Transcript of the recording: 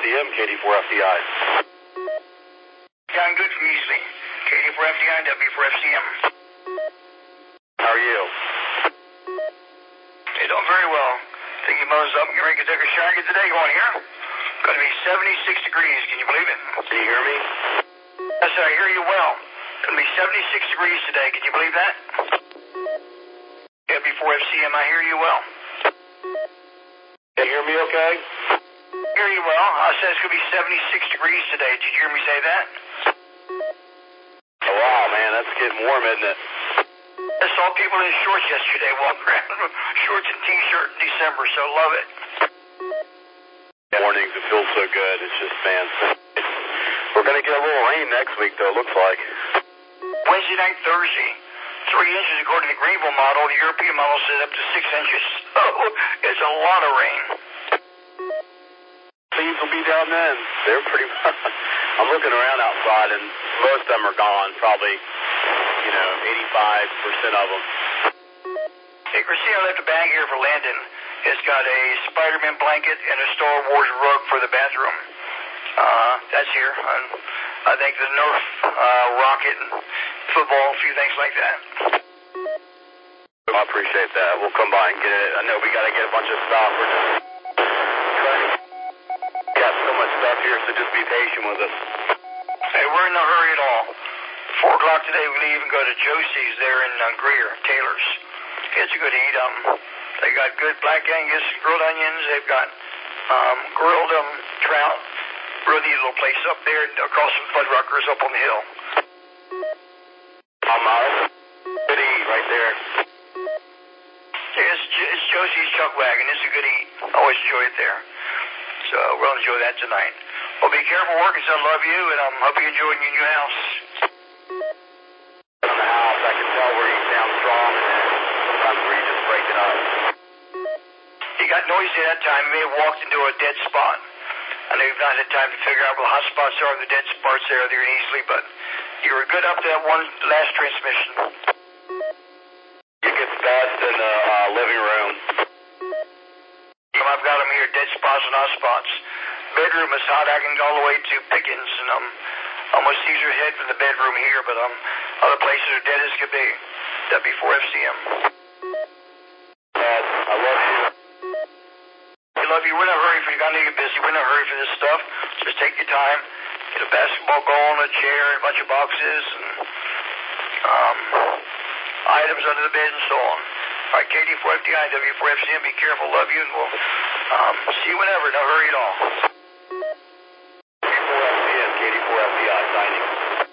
KD4FCM, KD4FDI. Sound good from Easley. KD4FDI, W4FCM. How are you? Hey, doing very well. Think you mows up and you're ready to take a shower today? Going here? Going to be 76 degrees. Can you believe it? Can you hear me? Yes, sir. I hear you well. Going to be 76 degrees today. Can you believe that? W4FCM, I hear you well. Can you hear me okay? Hear you well. I said it's going to be 76 degrees today. Did you hear me say that? Oh, wow, man, that's getting warm, isn't it? I saw people in shorts yesterday walking around. Shorts and T-shirt in December, so love it. Mornings, it feels so good. It's just, man, we're going to get a little rain next week, though, it looks like. Wednesday night, Thursday. 3 inches according to the Greenville model. The European model says up to 6 inches. Oh, it's a lot of rain. Leaves will be down then. They're pretty much... I'm looking around outside, and most of them are gone. Probably, 85% of them. Hey, Christina left a bag here for Landon. It's got a Spider-Man blanket and a Star Wars rug for the bathroom. That's here. And I think the Nerf rocket and football, a few things like that. I appreciate that. We'll come by and get it. I know we got to get a bunch of stuff. We're just got so much stuff here, so just be patient with us. Hey, we're in no hurry at all. 4 o'clock today, we leave and go to Josie's there in Greer, Taylor's. It's a good eat. They got good black Angus, grilled onions. They've got grilled trout. Really neat little place up there across from Fuddruckers up on the hill. Good eat right there. Yeah, it's Josie's Chuck Wagon. It's a good eat. Always enjoy it there. So we'll enjoy that tonight. Well, be careful working, so I love you, and I hope you enjoy your new house. On the house, I can tell where you sound strong, and then sometimes where you just break it up. He got noisy that time. He may have walked into a dead spot. I know you've not had time to figure out where the hot spots are, the dead spots there easily, but you were good up to that one last transmission. It gets best in the living room. I've got them here, dead spots and hot spots. Bedroom is hot. I can go all the way to Pickens, and almost sees her head from the bedroom here, but other places are dead as could be. W4FCM. I love you. We love you. We're in a hurry for you. I know you're busy. We're in a hurry for this stuff. Just take your time. Get a basketball goal, a chair, and a bunch of boxes, and items under the bed, and so on. All right, KD4FDI, W4FCM, be careful. Love you, and we'll see you whenever. No hurry at all. KD4FCM, KD4FDI, signing.